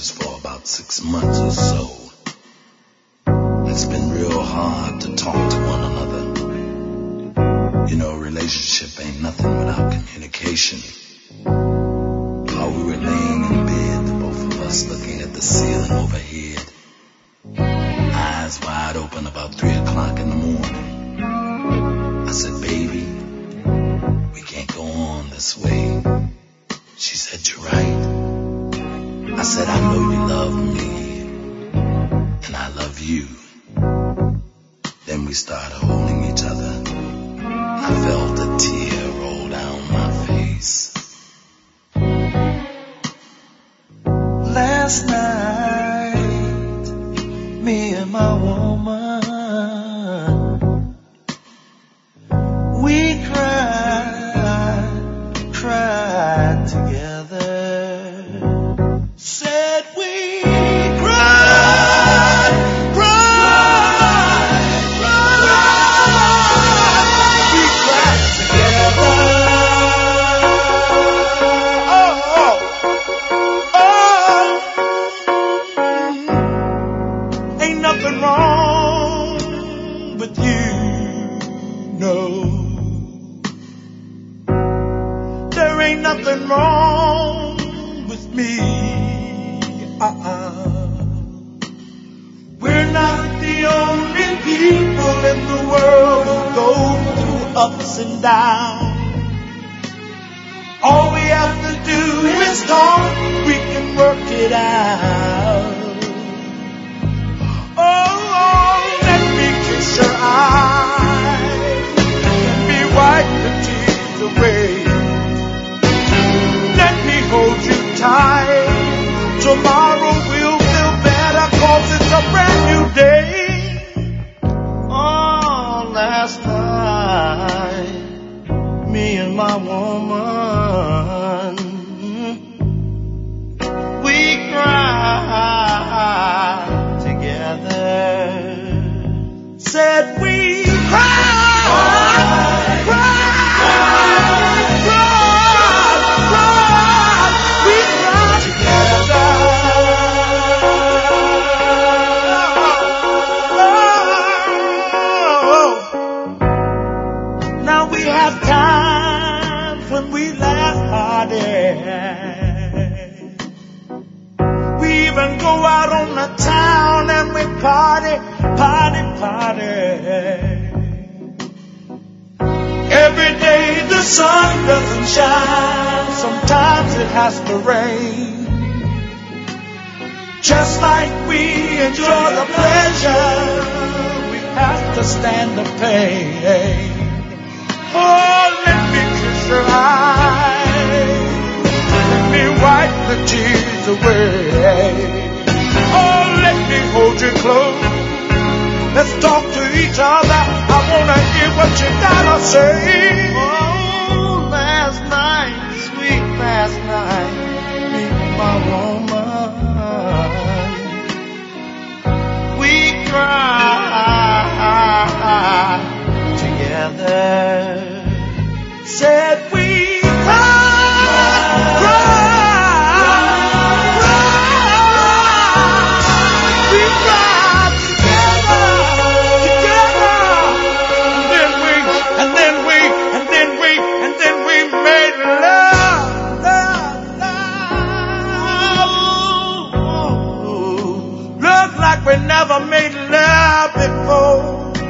strangers for about 6 months or so. It's been real hard to talk to one another. You know, a relationship ain't nothing without communication. While we were laying in bed, the both of us looking at the ceiling overhead, eyes wide open, about 3 o'clock in the morning. I said, baby, we can't go on this way. She said, you're right. I said, I know you love me, and I love you. Then we started holding each other. I felt a tear roll down my face. Last night, me and my woman, we cried together. Said we cried. We cried together. Ain't nothing wrong with you, no. There ain't nothing wrong with me. We're not the only people in the world who go through ups and downs. All we have to do is talk, we can work it out. Oh, let me kiss your eyes, let me wipe the tears away. Let me hold you tight. Tomorrow we'll feel better 'cause it's a brand new day. Oh, last night, me and my woman, we cried together. Said we cried. Town and we party. Every day the sun doesn't shine, sometimes it has to rain. Just like we enjoy the pleasure, we have to stand the pain. Oh, let me kiss your eyes, let me wipe the tears away. Oh, let me hold you close. Let's talk to each other. I wanna hear what you gotta say. Oh, last night, sweet last night, me and my woman, we cried together. Said we cried. We never made love before.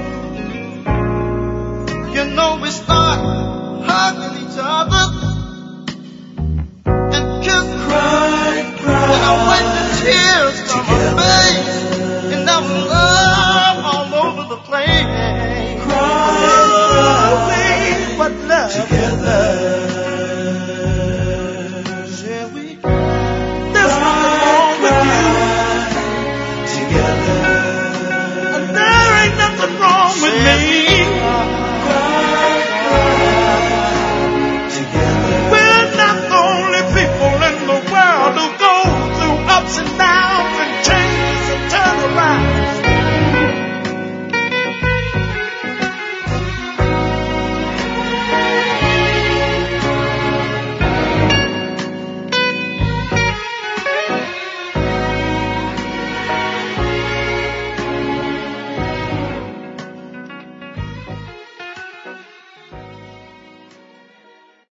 You know we start hugging each other and just cry. Now when the tears come